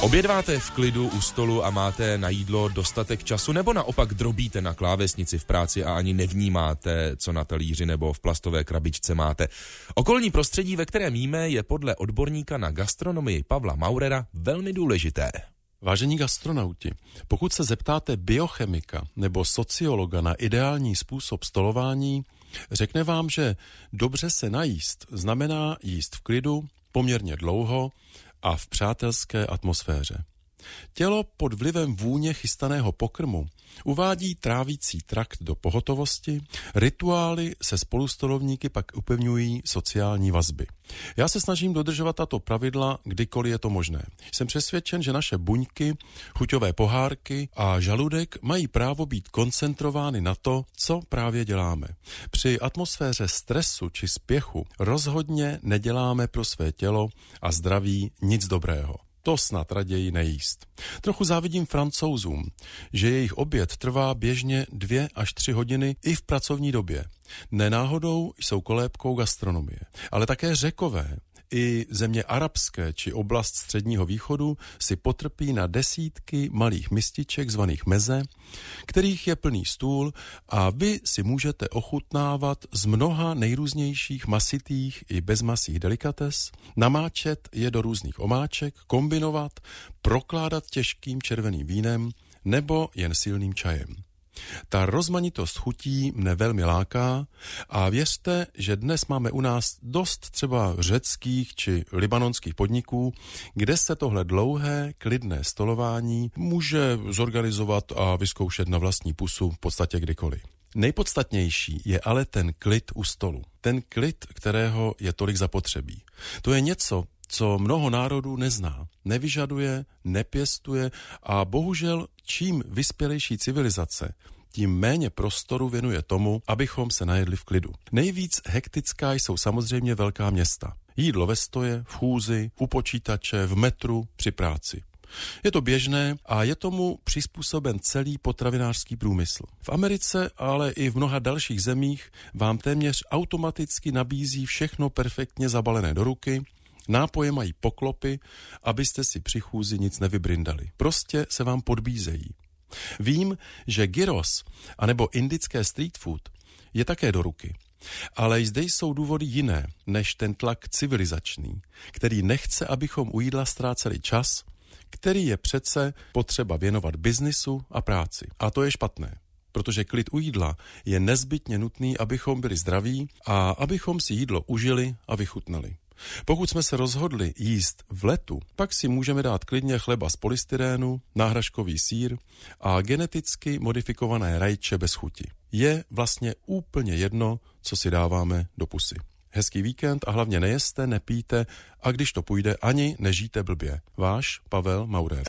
Obědváte v klidu u stolu a máte na jídlo dostatek času, nebo naopak drobíte na klávesnici v práci a ani nevnímáte, co na talíři nebo v plastové krabičce máte? Okolní prostředí, ve kterém jíme, je podle odborníka na gastronomii Pavla Maurera velmi důležité. Vážení gastronauti, pokud se zeptáte biochemika nebo sociologa na ideální způsob stolování, řekne vám, že dobře se najíst znamená jíst v klidu, poměrně dlouho a v přátelské atmosféře. Tělo pod vlivem vůně chystaného pokrmu uvádí trávící trakt do pohotovosti, rituály se spolustolovníky pak upevňují sociální vazby. Já se snažím dodržovat tato pravidla, kdykoliv je to možné. Jsem přesvědčen, že naše buňky, chuťové pohárky a žaludek mají právo být koncentrovány na to, co právě děláme. Při atmosféře stresu či spěchu rozhodně neděláme pro své tělo a zdraví nic dobrého. To snad raději nejíst. Trochu závidím Francouzům, že jejich oběd trvá běžně 2 až 3 hodiny i v pracovní době. Nenáhodou jsou kolébkou gastronomie, ale také Řekové i země arabské či oblast Středního východu si potrpí na desítky malých mističek zvaných meze, kterých je plný stůl a vy si můžete ochutnávat z mnoha nejrůznějších masitých i bezmasých delikates, namáčet je do různých omáček, kombinovat, prokládat těžkým červeným vínem nebo jen silným čajem. Ta rozmanitost chutí mne velmi láká a věřte, že dnes máme u nás dost třeba řeckých či libanonských podniků, kde se tohle dlouhé, klidné stolování může zorganizovat a vyzkoušet na vlastní pusu v podstatě kdykoliv. Nejpodstatnější je ale ten klid u stolu. Ten klid, kterého je tolik zapotřebí. To je něco, co mnoho národů nezná, nevyžaduje, nepěstuje a bohužel čím vyspělejší civilizace, tím méně prostoru věnuje tomu, abychom se najedli v klidu. Nejvíc hektická jsou samozřejmě velká města. Jídlo ve stoje, v chůzi, u počítače, v metru, při práci. Je to běžné a je tomu přizpůsoben celý potravinářský průmysl. V Americe, ale i v mnoha dalších zemích vám téměř automaticky nabízí všechno perfektně zabalené do ruky, nápoje mají poklopy, abyste si při chůzi nic nevybrindali. Prostě se vám podbízejí. Vím, že gyros anebo indické street food je také do ruky. Ale zde jsou důvody jiné než ten tlak civilizační, který nechce, abychom u jídla ztráceli čas, který je přece potřeba věnovat biznisu a práci. A to je špatné, protože klid u jídla je nezbytně nutný, abychom byli zdraví a abychom si jídlo užili a vychutnali. Pokud jsme se rozhodli jíst v letu, pak si můžeme dát klidně chleba z polystyrénu, náhražkový sýr a geneticky modifikované rajče bez chuti. Je vlastně úplně jedno, co si dáváme do pusy. Hezký víkend a hlavně nejeste, nepijte a když to půjde, ani nežijte blbě. Váš Pavel Maurer.